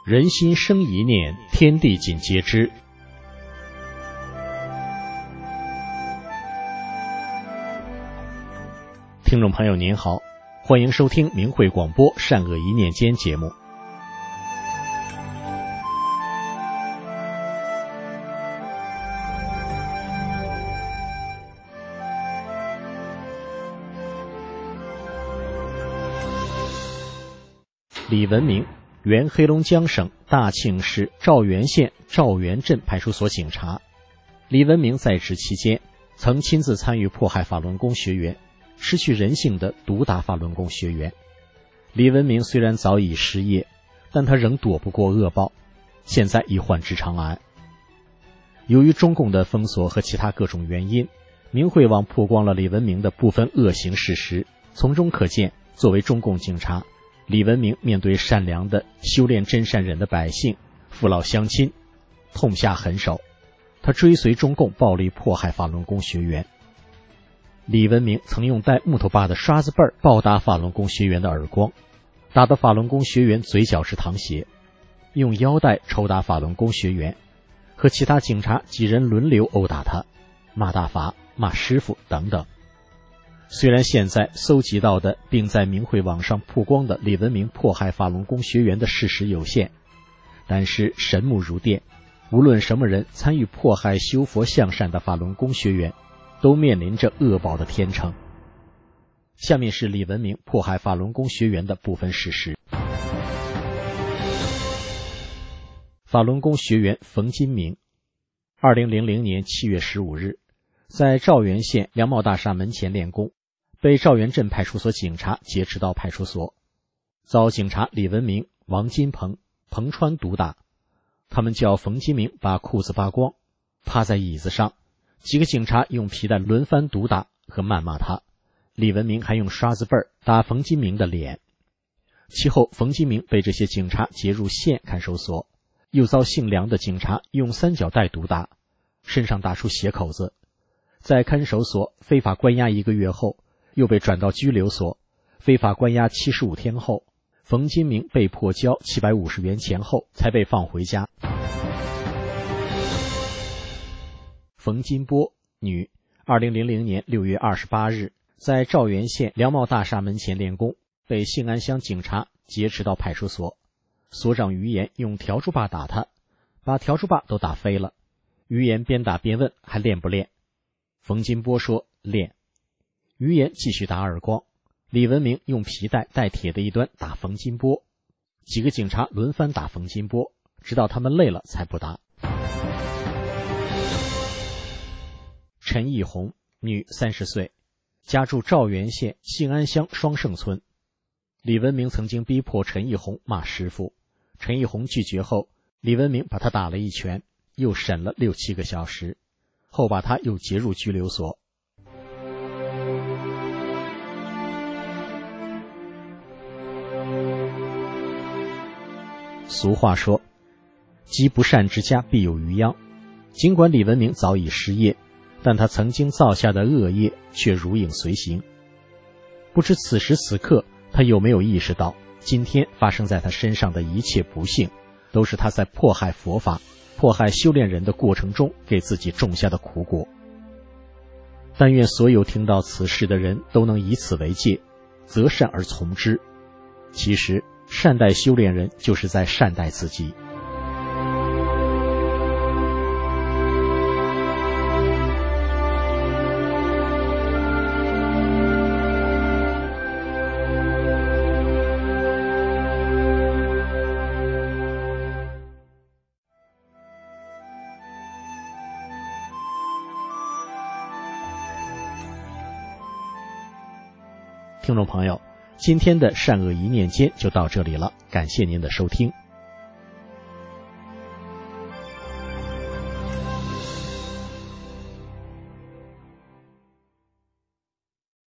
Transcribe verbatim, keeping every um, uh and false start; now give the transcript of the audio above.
人心生一念，天地尽皆知。听众朋友您好，欢迎收听明慧广播善恶一念间节目。李文明，原黑龙江省大庆市赵源县赵源镇派出所警察。李文明在职期间，曾亲自参与迫害法轮功学员，失去人性的毒打法轮功学员。李文明虽然早已失业，但他仍躲不过恶报，现在已患直肠癌。由于中共的封锁和其他各种原因，明慧网曝光了李文明的部分恶行事实，从中可见，作为中共警察，李文明面对善良的修炼真善忍的百姓、父老乡亲，痛下狠手。他追随中共暴力迫害法轮功学员。李文明曾用带木头把的刷子背儿暴打法轮功学员的耳光，打得法轮功学员嘴角是淌血；用腰带抽打法轮功学员，和其他警察几人轮流殴打他，骂大法、骂师傅等等。虽然现在搜集到的并在明慧网上曝光的李文明迫害法轮功学员的事实有限，但是神目如电，无论什么人参与迫害修佛向善的法轮功学员，都面临着恶报的天惩。下面是李文明迫害法轮功学员的部分事实。法轮功学员冯金明，二零零零年七月十五日，在赵源县梁茂大厦门前练功，被赵源镇派出所警察劫持到派出所，遭警察李文明、王金鹏、彭川毒打。他们叫冯金明把裤子扒光，趴在椅子上，几个警察用皮带轮番毒打和谩骂他。李文明还用刷子背儿打冯金明的脸。其后冯金明被这些警察劫入县看守所，又遭姓梁的警察用三角带毒打，身上打出血口子。在看守所非法关押一个月后，又被转到拘留所，非法关押七十五天后，冯金明被迫交七百五十元钱后才被放回家。冯金波，女，二零零零年六月二十八日，在赵源县梁茂大厦门前练功，被信安乡警察劫持到派出所。所长于岩用笤帚把打他，把笤帚把都打飞了。于岩边打边问还练不练？冯金波说练。于岩继续打耳光，李文明用皮带带铁的一端打冯金波，几个警察轮番打冯金波，直到他们累了才不打。陈义红，女，三十岁，家住赵源县信安乡双盛村。李文明曾经逼迫陈义红骂师傅，陈义红拒绝后，李文明把他打了一拳，又审了六七个小时，后把他又劫入拘留所。俗话说，积不善之家必有余殃。尽管李文明早已失业，但他曾经造下的恶业却如影随形。不知此时此刻他有没有意识到，今天发生在他身上的一切不幸，都是他在迫害佛法、迫害修炼人的过程中给自己种下的苦果。但愿所有听到此事的人都能以此为戒，择善而从之。其实善待修炼人，就是在善待自己。听众朋友，今天的善恶一念间就到这里了，感谢您的收听。